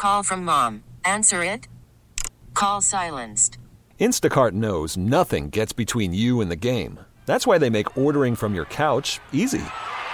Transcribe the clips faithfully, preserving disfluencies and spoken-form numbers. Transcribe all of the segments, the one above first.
Call from mom. Answer it. Call silenced. Instacart knows nothing gets between you and the game. That's why they make ordering from your couch easy.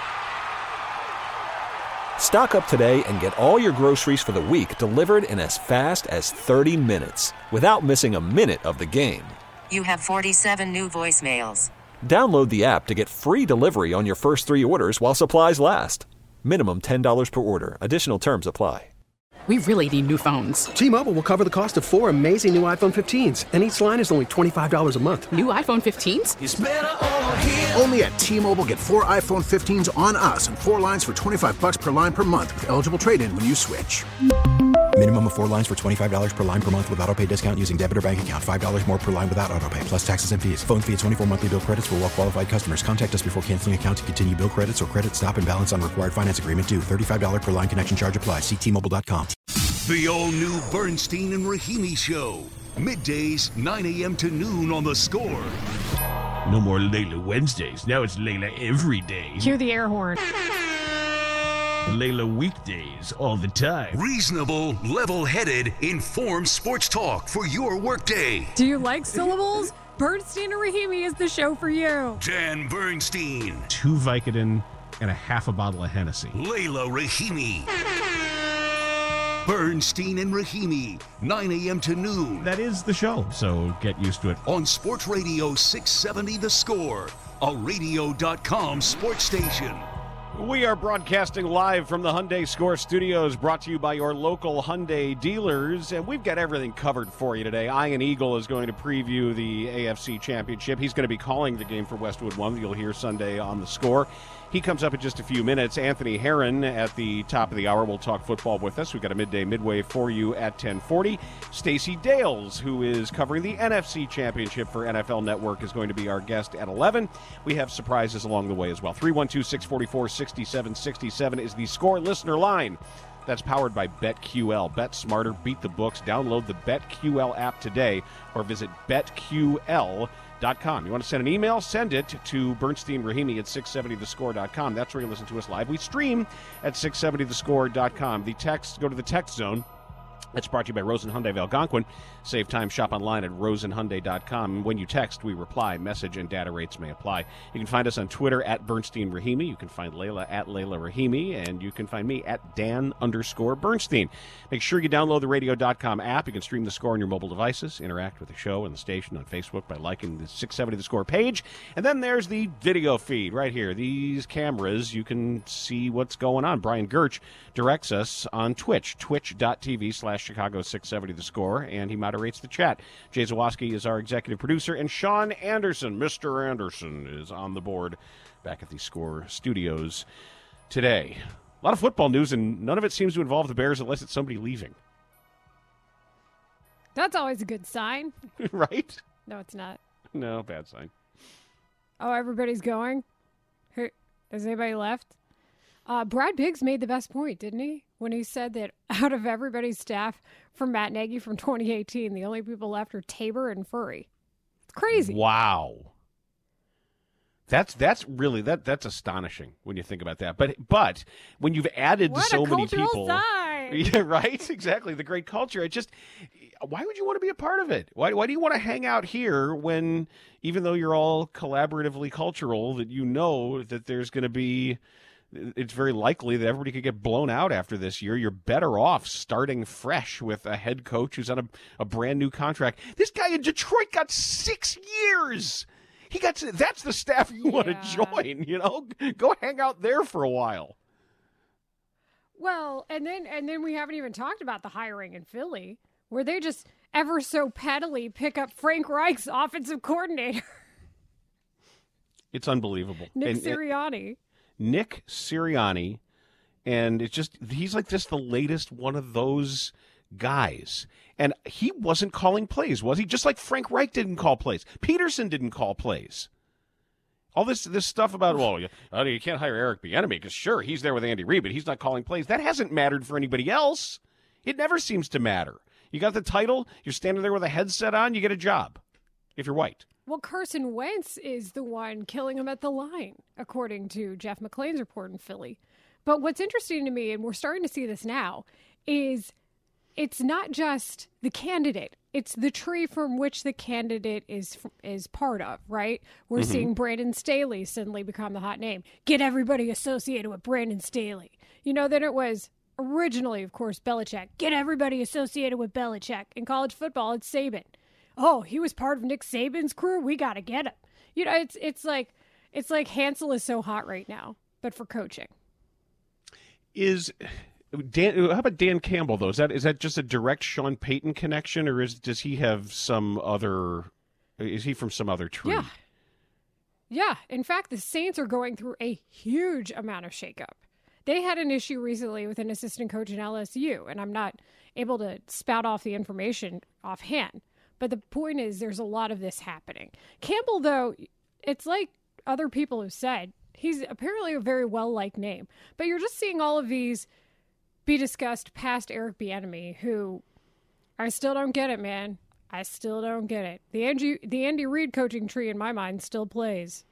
Stock up today and get all your groceries for the week delivered in as fast as thirty minutes without missing a minute of the game. You have forty-seven new voicemails. Download the app to get free delivery on your first three orders while supplies last. Minimum ten dollars per order. Additional terms apply. We really need new phones. T-Mobile will cover the cost of four amazing new iPhone fifteens, and each line is only twenty-five dollars a month. New iPhone fifteens? It's better over here. Only at T-Mobile, get four iPhone fifteens on us and four lines for twenty-five bucks per line per month with eligible trade-in when you switch. Minimum of four lines for twenty-five dollars per line per month with autopay discount using debit or bank account. five dollars more per line without autopay, plus taxes and fees. Phone fee at twenty-four monthly bill credits for well-qualified customers. Contact us before canceling account to continue bill credits or credit stop and balance on required finance agreement due. thirty-five dollars per line connection charge applies. See T Mobile dot com. The all-new Bernstein and Rahimi Show. Middays, nine a.m. to noon on The Score. No more Layla Wednesdays. Now it's Layla every day. Cue the air horn. Layla weekdays all the time. Reasonable, level-headed, informed sports talk for your workday. Do you like syllables? Bernstein and Rahimi is the show for you. Dan Bernstein. Two Vicodin and a half a bottle of Hennessy. Layla Rahimi. Bernstein and Rahimi, nine a.m. to noon. That is the show, so get used to it. On Sports Radio six seventy The Score, a radio dot com sports station. We are broadcasting live from the Hyundai Score Studios, brought to you by your local Hyundai dealers, and we've got everything covered for you today. Ian Eagle is going to preview the A F C Championship. He's going to be calling the game for Westwood One that you'll hear Sunday on The Score. He comes up in just a few minutes. Anthony Herron at the top of the hour will talk football with us. We've got a midday midway for you at ten forty. Stacey Dales, who is covering the N F C Championship for N F L Network, is going to be our guest at eleven. We have surprises along the way as well. three one two, six four four, six seven six seven is the Score listener line. That's powered by BetQL. Bet smarter, beat the books. Download the BetQL app today or visit bet Q L dot com. You want to send an email? Send it to Bernstein Rahimi at six seventy the score dot com. That's where you listen to us live. We stream at six seventy the score dot com. The text, go to the text zone. That's brought to you by Rosen Hyundai of Algonquin. Save time, shop online at rosen hyundai dot com. When you text, we reply. Message and data rates may apply. You can find us on Twitter at Bernstein Rahimi. You can find Layla at Layla Rahimi. And you can find me at Dan underscore Bernstein. Make sure you download the radio dot com app. You can stream The Score on your mobile devices. Interact with the show and the station on Facebook by liking the six seventy The Score page. And then there's the video feed right here. These cameras, you can see what's going on. Brian Gertch directs us on Twitch, twitch dot t v slash Chicago six seventy The Score, and he moderates the chat. Jay Zawoski is our executive producer, and Sean Anderson, Mister Anderson, is on the board back at the Score studios today. A lot of football news, and none of it seems to involve the Bears unless it's somebody leaving. That's always a good sign. Right? No, it's not. No, bad sign. Oh, everybody's going? Who, has anybody left? Uh, Brad Biggs made the best point, didn't he? When he said that out of everybody's staff from Matt Nagy from twenty eighteen, the only people left are Tabor and Furry. It's crazy. Wow. That's that's really that that's astonishing when you think about that. But but when you've added what so a many cultural people, sign. Yeah, right, exactly, the great culture. It just, why would you want to be a part of it? Why why do you want to hang out here when, even though you're all collaboratively cultural, that you know that there's going to be, it's very likely that everybody could get blown out after this year. You're better off starting fresh with a head coach who's on a, a brand new contract. This guy in Detroit got six years. He got to, that's the staff you want Yeah. to join, you know? Go hang out there for a while. Well, and then and then we haven't even talked about the hiring in Philly, where they just ever so pettily pick up Frank Reich's offensive coordinator. It's unbelievable. Nick And- and- Sirianni. Nick Sirianni, and it's just, he's like just the latest one of those guys. And he wasn't calling plays, was he? Just like Frank Reich didn't call plays. Peterson didn't call plays. All this this stuff about, well, you, uh, you can't hire Eric Bieniemy because, sure, he's there with Andy Reid, but he's not calling plays. That hasn't mattered for anybody else. It never seems to matter. You got the title, you're standing there with a headset on, you get a job if you're white. Well, Carson Wentz is the one killing him at the line, according to Jeff McClain's report in Philly. But what's interesting to me, and we're starting to see this now, is it's not just the candidate. It's the tree from which the candidate is is part of, right? We're mm-hmm. seeing Brandon Staley suddenly become the hot name. Get everybody associated with Brandon Staley. You know, then it was originally, of course, Belichick. Get everybody associated with Belichick. In college football, it's Saban. Oh, he was part of Nick Saban's crew. We got to get him. You know, it's it's like it's like Hansel is so hot right now, but for coaching. Is Dan? How about Dan Campbell though? Is that is that just a direct Sean Payton connection, or is does he have some other? Is he from some other tree? Yeah. Yeah. In fact, the Saints are going through a huge amount of shakeup. They had an issue recently with an assistant coach in L S U, and I'm not able to spout off the information offhand. But the point is there's a lot of this happening. Campbell, though, it's like other people have said, he's apparently a very well-liked name. But you're just seeing all of these be discussed past Eric Bieniemy, who I still don't get it, man. I still don't get it. The Andy, the Andy Reid coaching tree, in my mind, still plays.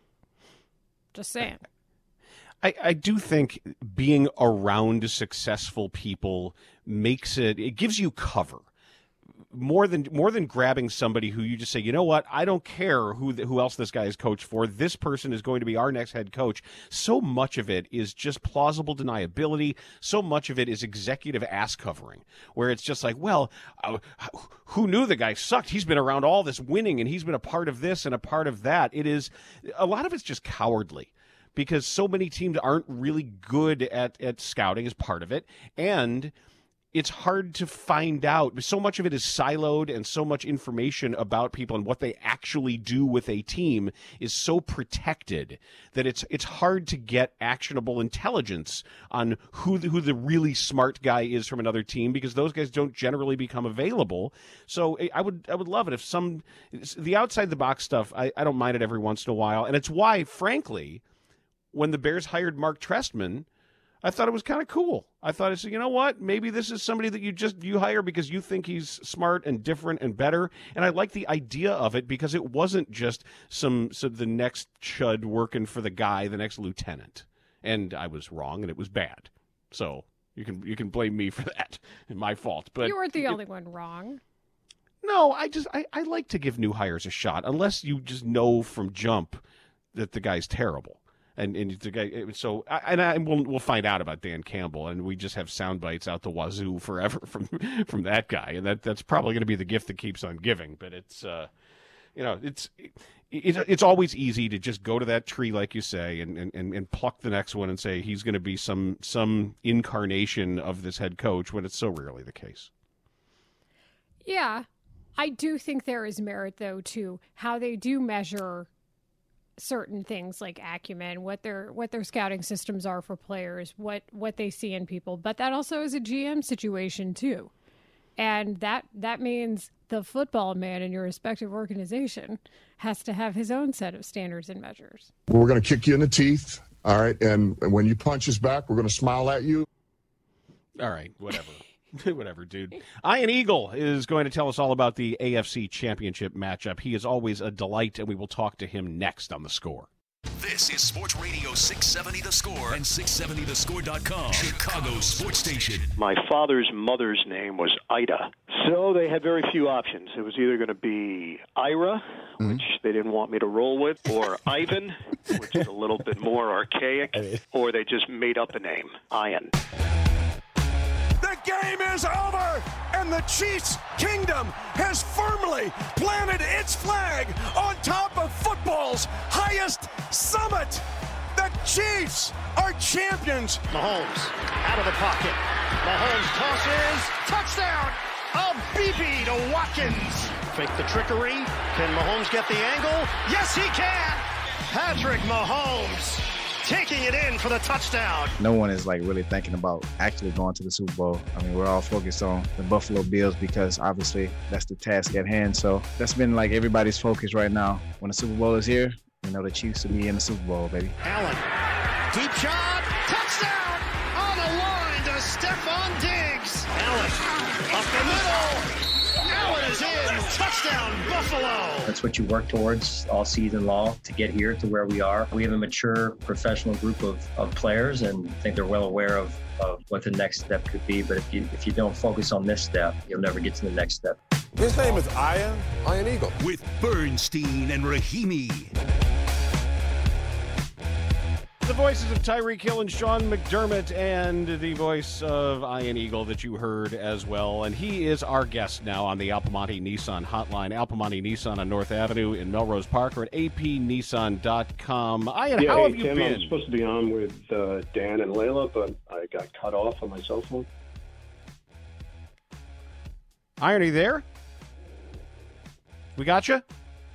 Just saying. I, I do think being around successful people makes it, it gives you cover. More than more than grabbing somebody who you just say, you know what, I don't care who who else this guy is coached for. This person is going to be our next head coach. So much of it is just plausible deniability. So much of it is executive ass covering, where it's just like, well, uh, who knew the guy sucked? He's been around all this winning, and he's been a part of this and a part of that. It is a lot of it's just cowardly, because so many teams aren't really good at at scouting as part of it, and it's hard to find out. So much of it is siloed, and so much information about people and what they actually do with a team is so protected that it's it's hard to get actionable intelligence on who the, who the really smart guy is from another team, because those guys don't generally become available. So I would I would love it if some the outside the box stuff, I, I don't mind it every once in a while, and it's why, frankly, when the Bears hired Mark Trestman, I thought it was kind of cool. I thought, it's, you know what, maybe this is somebody that you just you hire because you think he's smart and different and better. And I like the idea of it, because it wasn't just some, some the next chud working for the guy, the next lieutenant. And I was wrong, and it was bad. So you can you can blame me for that. My fault. But you weren't the it, only one wrong. No, I just I, I like to give new hires a shot, unless you just know from jump that the guy's terrible. And, and the guy, so and, I, and we'll we'll find out about Dan Campbell, and we just have sound bites out the wazoo forever from from that guy, and that that's probably going to be the gift that keeps on giving. But it's uh, you know, it's it, it's always easy to just go to that tree, like you say, and and, and pluck the next one and say he's going to be some some incarnation of this head coach, when it's so rarely the case. Yeah, I do think there is merit, though, to how they do measure certain things like acumen, what their what their scouting systems are for players, what what they see in people. But that also is a G M situation too, and that that means the football man in your respective organization has to have his own set of standards and measures. We're going to kick you in the teeth, all right, and when you punch us back, we're going to smile at you. All right, whatever. Whatever, dude. Ian Eagle is going to tell us all about the A F C Championship matchup. He is always a delight, and we will talk to him next on The Score. This is Sports Radio six seventy The Score and six seventy the score dot com, Chicago's sports station. My father's mother's name was Ida, so they had very few options. It was either going to be Ira, mm-hmm. which they didn't want me to roll with, or Ivan, which is a little bit more archaic, or they just made up a name, Ian. The game is over, and the Chiefs' kingdom has firmly planted its flag on top of football's highest summit. The Chiefs are champions. Mahomes out of the pocket. Mahomes tosses. Touchdown. A B B to Watkins. Fake the trickery. Can Mahomes get the angle? Yes, he can. Patrick Mahomes taking it in for the touchdown. No one is like really thinking about actually going to the Super Bowl. I mean, we're all focused on the Buffalo Bills because obviously that's the task at hand. So that's been like everybody's focus right now. When the Super Bowl is here, you know the Chiefs will be in the Super Bowl, baby. Allen, deep shot, touchdown on the line to Stephon Diggs. Allen, up the middle. Allen is in. Touchdown, Buffalo! That's what you work towards all season long to get here to where we are. We have a mature professional group of, of players, and I think they're well aware of, of what the next step could be. But if you if you don't focus on this step, you'll never get to the next step. His name is Ian, Ian Eagle. With Bernstein and Rahimi. The voices of Tyreek Hill and Sean McDermott, and the voice of Ian Eagle that you heard as well. And he is our guest now on the Alpamonte Nissan hotline. Alpamonte Nissan on North Avenue in Melrose Park, or at a p nissan dot com. Ian, yeah, how hey, have you Tim, been? I'm supposed to be on with uh, Dan and Layla, but I got cut off on my cell phone. Ian, are you there? We got you?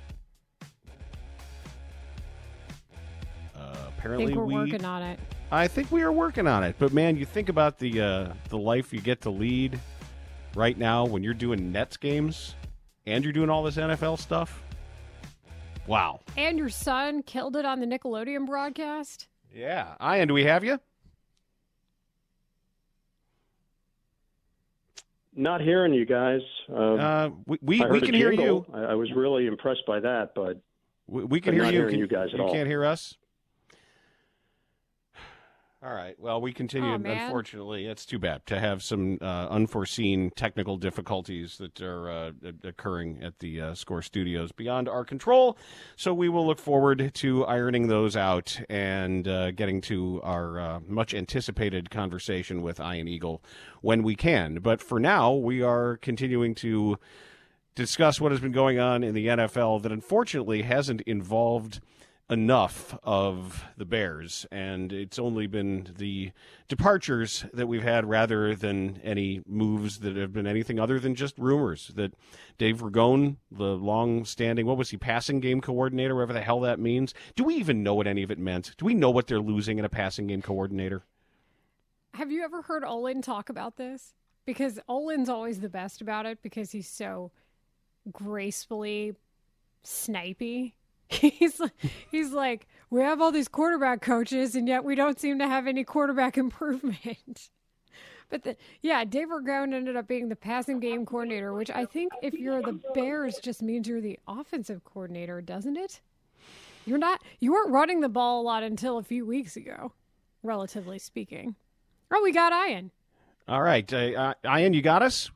I think we're we, working on it. I think we are working on it. But, man, you think about the uh, the life you get to lead right now when you're doing Nets games and you're doing all this N F L stuff. Wow. And your son killed it on the Nickelodeon broadcast. Yeah. Ian, do we have you? Not hearing you guys. Uh, uh, we we, I we heard can a hear jingle. you. I, I was really impressed by that, but we, we can I'm hear not you. hearing Can, you guys at you all. can't hear us? All right. Well, we continue. Oh, man. Unfortunately, it's too bad to have some uh, unforeseen technical difficulties that are uh, occurring at the uh, Score Studios beyond our control. So we will look forward to ironing those out and uh, getting to our uh, much anticipated conversation with Ian Eagle when we can. But for now, we are continuing to discuss what has been going on in the N F L that unfortunately hasn't involved enough of the Bears, and it's only been the departures that we've had rather than any moves that have been anything other than just rumors that Dave Ragone, the long-standing, what was he, passing game coordinator, whatever the hell that means. Do we even know what any of it meant? Do we know what they're losing in a passing game coordinator? Have you ever heard Olin talk about this? Because Olin's always the best about it because he's so gracefully snipey. He's he's like, we have all these quarterback coaches, and yet we don't seem to have any quarterback improvement. But the, yeah, Dave Ragone ended up being the passing game coordinator, which I think if you're the Bears just means you're the offensive coordinator, doesn't it? You're not. You weren't running the ball a lot until a few weeks ago, relatively speaking. Oh, we got Ian. All right, uh, uh, Ian, you got us?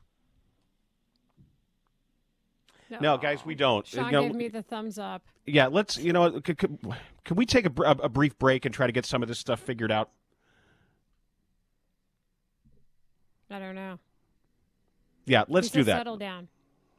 No, no guys, we don't. Sean you know, gave me the thumbs up. Yeah, let's, you know, could, could, could we take a, a brief break and try to get some of this stuff figured out? I don't know. Yeah, let's do that. Settle down.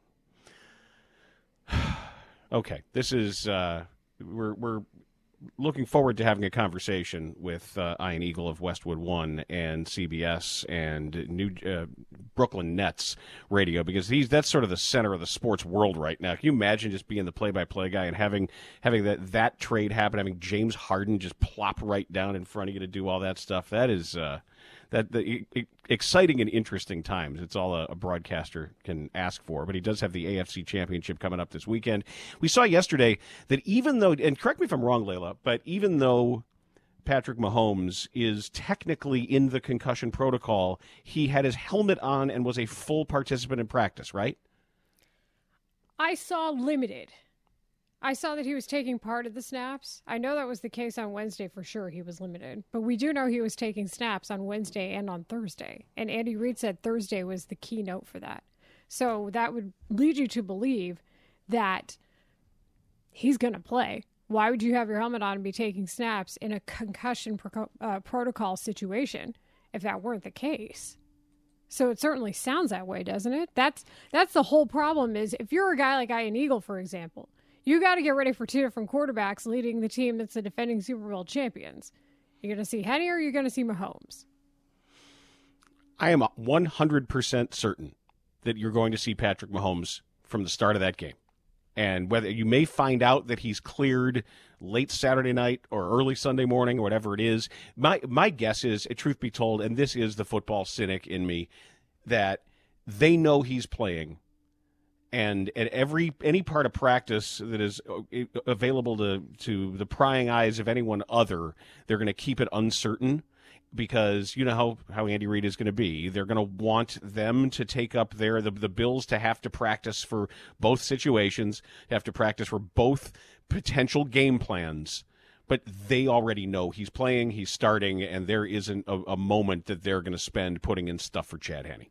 Okay, this is, uh, we're, we're looking forward to having a conversation with uh, Ian Eagle of Westwood One and C B S and New uh, Brooklyn Nets radio, because he's that's sort of the center of the sports world right now. Can you imagine just being the play-by-play guy and having having that that trade happen, having James Harden just plop right down in front of you to do all that stuff? That is uh, that the e- exciting and interesting times. It's all a, a broadcaster can ask for. But he does have the A F C Championship coming up this weekend. We saw yesterday that even though, and correct me if I'm wrong, Layla, but even though Patrick Mahomes is technically in the concussion protocol, he had his helmet on and was a full participant in practice, right? I saw limited. I saw that he was taking part of the snaps. I know that was the case on Wednesday for sure. He was limited. But we do know he was taking snaps on Wednesday and on Thursday. And Andy Reid said Thursday was the keynote for that. So that would lead you to believe that he's going to play. Why would you have your helmet on and be taking snaps in a concussion pro- uh, protocol situation if that weren't the case? So it certainly sounds that way, doesn't it? That's that's the whole problem is if you're a guy like Ian Eagle, for example, you got to get ready for two different quarterbacks leading the team that's the defending Super Bowl champions. You're going to see Henny or you're going to see Mahomes? I am one hundred percent certain that you're going to see Patrick Mahomes from the start of that game. And whether you may find out that he's cleared late Saturday night or early Sunday morning or whatever it is, my my guess is, truth be told, and this is the football cynic in me, that they know he's playing. And at every any part of practice that is available to, to the prying eyes of anyone other, they're going to keep it uncertain. because you know how, how Andy Reid is going to be. They're going to want them to take up their the, the Bills to have to practice for both situations, have to practice for both potential game plans. But they already know he's playing, he's starting, and there isn't a, a moment that they're going to spend putting in stuff for Chad Henne.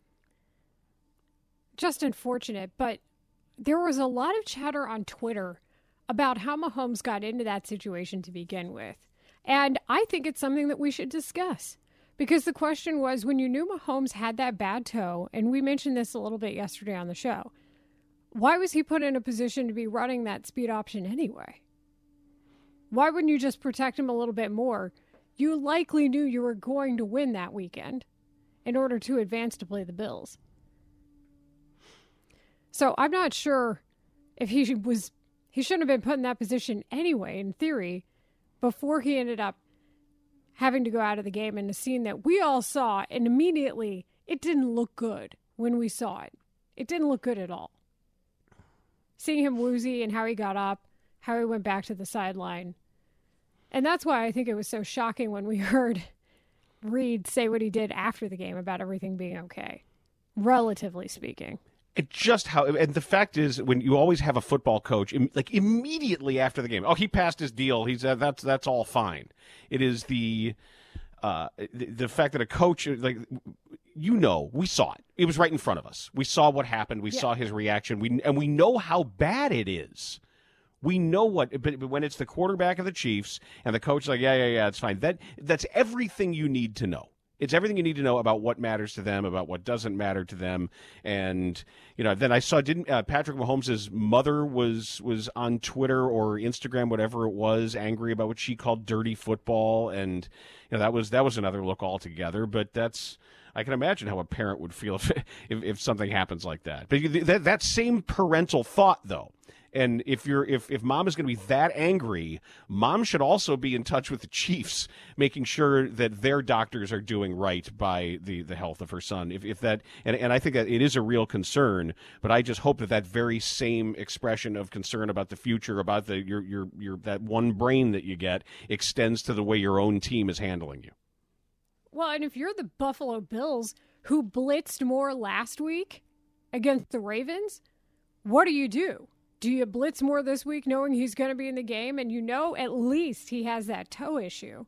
Just unfortunate, but there was a lot of chatter on Twitter about how Mahomes got into that situation to begin with. And I think it's something that we should discuss. Because the question was, when you knew Mahomes had that bad toe, and we mentioned this a little bit yesterday on the show, why was he put in a position to be running that speed option anyway? Why wouldn't you just protect him a little bit more? You likely knew you were going to win that weekend in order to advance to play the Bills. So I'm not sure if he was, he shouldn't have been put in that position anyway, in theory, before he ended up having to go out of the game in a scene that we all saw, and immediately it didn't look good when we saw it. It didn't look good at all. Seeing him woozy and how he got up, how he went back to the sideline. And that's why I think it was so shocking when we heard Reid say what he did after the game about everything being okay, relatively speaking. It just how, and the fact is, when you always have a football coach, like immediately after the game, oh, he passed his deal. He's uh, that's that's all fine. It is the uh, the, the fact that a coach, like, you know, we saw it. It was right in front of us. We saw what happened. We yeah. saw his reaction. We and we know how bad it is. We know what, but when it's the quarterback of the Chiefs and the coach is like, yeah, yeah, yeah, it's fine. That that's everything you need to know. It's everything you need to know about what matters to them, about what doesn't matter to them. And, you know, then I saw, didn't uh, Patrick Mahomes' mother was was on Twitter or Instagram, whatever it was, angry about what she called dirty football. And, you know, that was that was another look altogether. But that's, I can imagine how a parent would feel if if, if something happens like that. But that, that same parental thought, though. And if you're if, if mom is going to be that angry, mom should also be in touch with the Chiefs, making sure that their doctors are doing right by the, the health of her son. If if that and, and I think that it is a real concern, but I just hope that that very same expression of concern about the future, about the your your your that one brain that you get, extends to the way your own team is handling you. Well, and if you're the Buffalo Bills who blitzed more last week against the Ravens, what do you do? Do you blitz more this week knowing he's going to be in the game and you know at least he has that toe issue?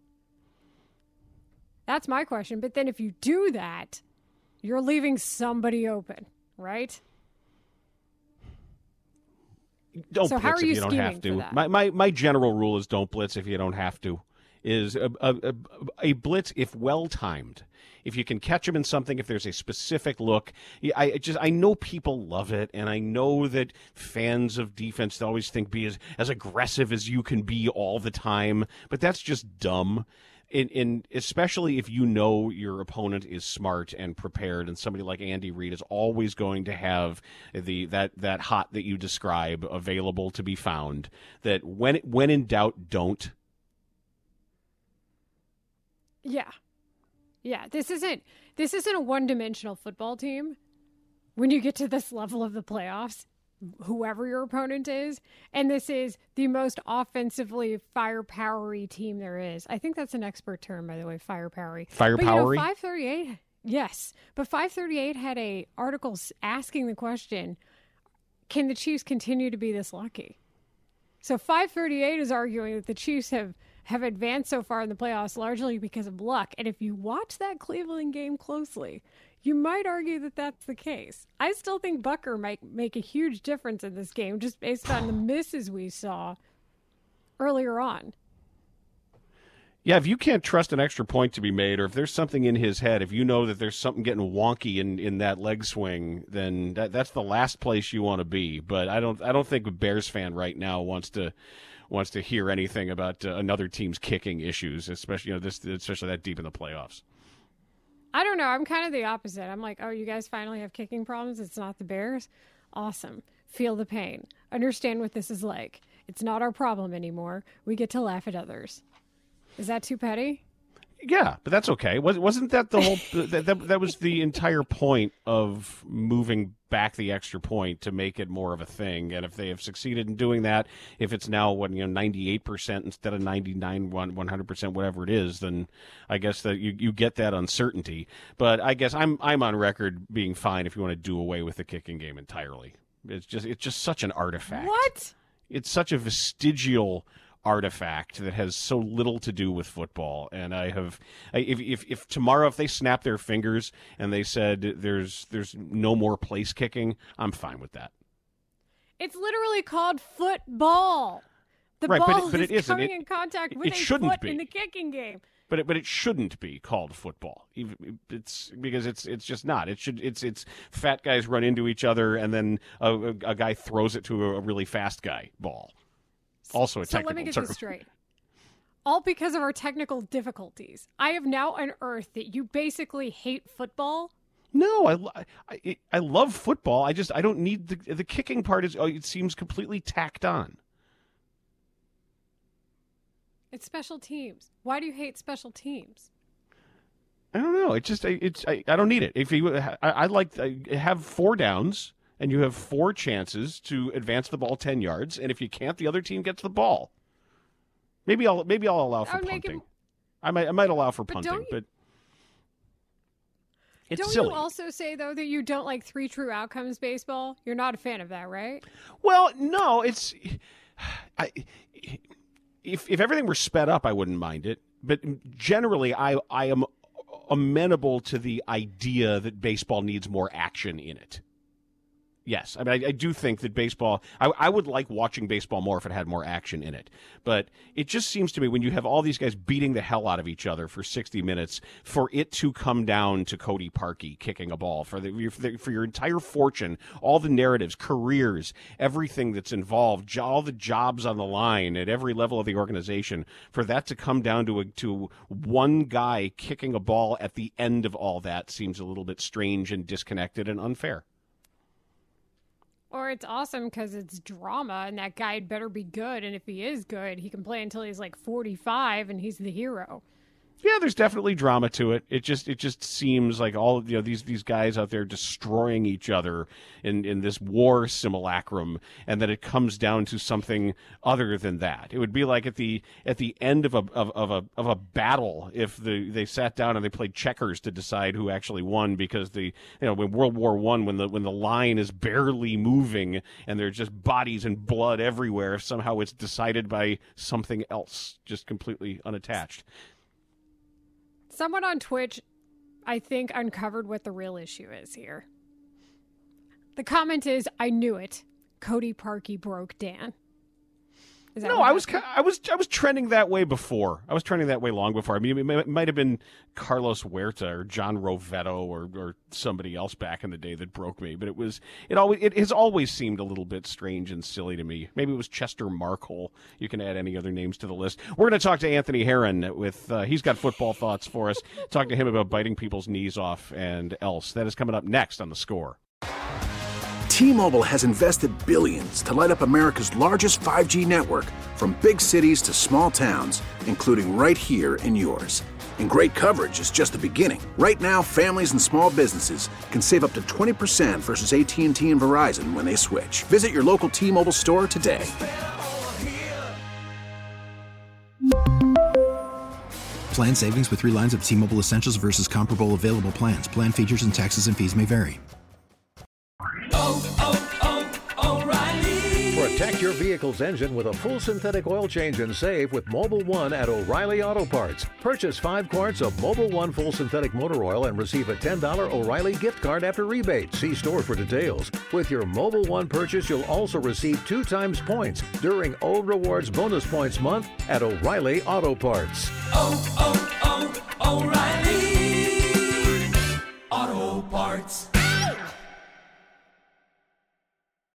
That's my question. But then if you do that, you're leaving somebody open, right? Don't so blitz how are if you you don't have to. that? My, my my general rule is don't blitz if you don't have to. Is a, a, a, a blitz if well timed. If you can catch them in something, if there's a specific look, I just I know people love it, and I know that fans of defense always think be as, as aggressive as you can be all the time, but that's just dumb. In, in especially if you know your opponent is smart and prepared, and somebody like Andy Reid is always going to have the that that hot that you describe available to be found. That when when in doubt, don't. Yeah. Yeah, this isn't this isn't a one-dimensional football team. When you get to this level of the playoffs, whoever your opponent is, and this is the most offensively firepowery team there is. I think that's an expert term, by the way, firepowery. Firepowery? But, you know, five thirty-eight, yes. But five thirty-eight had a article asking the question, can the Chiefs continue to be this lucky? So five thirty-eight is arguing that the Chiefs have have advanced so far in the playoffs largely because of luck. And if you watch that Cleveland game closely, you might argue that that's the case. I still think Butker might make a huge difference in this game just based on the misses we saw earlier on. Yeah, if you can't trust an extra point to be made, or if there's something in his head, if you know that there's something getting wonky in, in that leg swing, then that, that's the last place you want to be. But I don't I don't think a Bears fan right now wants to wants to hear anything about uh, another team's kicking issues, especially you know this especially that deep in the playoffs. I don't know. I'm kind of the opposite. I'm like, oh, you guys finally have kicking problems. It's not the Bears. Awesome. Feel the pain. Understand what this is like. It's not our problem anymore. We get to laugh at others. Is that too petty? Yeah, but that's okay. Wasn't that the whole? that, that that was the entire point of moving back the extra point to make it more of a thing. And if they have succeeded in doing that, if it's now what you know ninety-eight percent instead of ninety-nine, one hundred percent, whatever it is, then I guess that you, you get that uncertainty. But I guess I'm I'm on record being fine if you want to do away with the kicking game entirely. It's just it's just such an artifact. What? It's such a vestigial artifact that has so little to do with football. And I have, if, if if tomorrow if they snap their fingers and they said there's there's no more place kicking, I'm fine with that. It's literally called football. The right, ball but, but is it isn't. coming It, in contact with it a shouldn't foot be. in the kicking game. But it, but it shouldn't be called football. Even it's because it's it's just not. It should it's it's fat guys run into each other and then a, a, a guy throws it to a, a really fast guy ball. Also a so technical let me get term. this straight. All because of our technical difficulties. I have now unearthed that you basically hate football. No, I, I, I love football. I just I don't need the the kicking part. Is it seems completely tacked on. It's special teams. Why do you hate special teams? I don't know. It just I, it's I, I don't need it. If you I, I like I have four downs. And you have four chances to advance the ball ten yards, and if you can't, the other team gets the ball. Maybe I'll maybe I'll allow for punting. It... I might I might allow for but punting, you... but it's don't silly. You also say though that you don't like three true outcomes baseball? You're not a fan of that, right? Well, no, it's I, if if everything were sped up, I wouldn't mind it. But generally, I I am amenable to the idea that baseball needs more action in it. Yes, I mean, I, I do think that baseball, I, I would like watching baseball more if it had more action in it. But it just seems to me when you have all these guys beating the hell out of each other for sixty minutes, for it to come down to Cody Parkey kicking a ball, for, the, for, the, for your entire fortune, all the narratives, careers, everything that's involved, all the jobs on the line at every level of the organization, for that to come down to, a, to one guy kicking a ball at the end of all that seems a little bit strange and disconnected and unfair. Or it's awesome because it's drama and that guy had better be good. And if he is good, he can play until he's like forty-five and he's the hero. Yeah, there's definitely drama to it. It just it just seems like all you know these these guys out there destroying each other in, in this war simulacrum, and that it comes down to something other than that. It would be like at the at the end of a of, of a of a battle if the they sat down and they played checkers to decide who actually won, because the you know when World War One when the when the line is barely moving and there's just bodies and blood everywhere, somehow it's decided by something else, just completely unattached. Someone on Twitch, I think, uncovered what the real issue is here. The comment is, I knew it. Cody Parkey broke Dan. Is that no, I was I was I was trending that way before. I was trending that way long before. I mean, it, it might have been Carlos Huerta or John Rovetto or or somebody else back in the day that broke me. But it was it always it has always seemed a little bit strange and silly to me. Maybe it was Chester Markle. You can add any other names to the list. We're going to talk to Anthony Herron with uh, he's got football thoughts for us. Talk to him about biting people's knees off and else. That is coming up next on The Score. T-Mobile has invested billions to light up America's largest five G network, from big cities to small towns, including right here in yours. And great coverage is just the beginning. Right now, families and small businesses can save up to twenty percent versus A T and T and Verizon when they switch. Visit your local T-Mobile store today. Plan savings with three lines of T-Mobile Essentials versus comparable available plans. Plan features and taxes and fees may vary. Oh, oh, oh, O'Reilly. Protect your vehicle's engine with a full synthetic oil change and save with Mobil one at O'Reilly Auto Parts. Purchase five quarts of Mobil one full synthetic motor oil and receive a ten dollars O'Reilly gift card after rebate. See store for details. With your Mobil one purchase, you'll also receive two times points during O Rewards Bonus Points Month at O'Reilly Auto Parts. Oh, oh, oh, O'Reilly.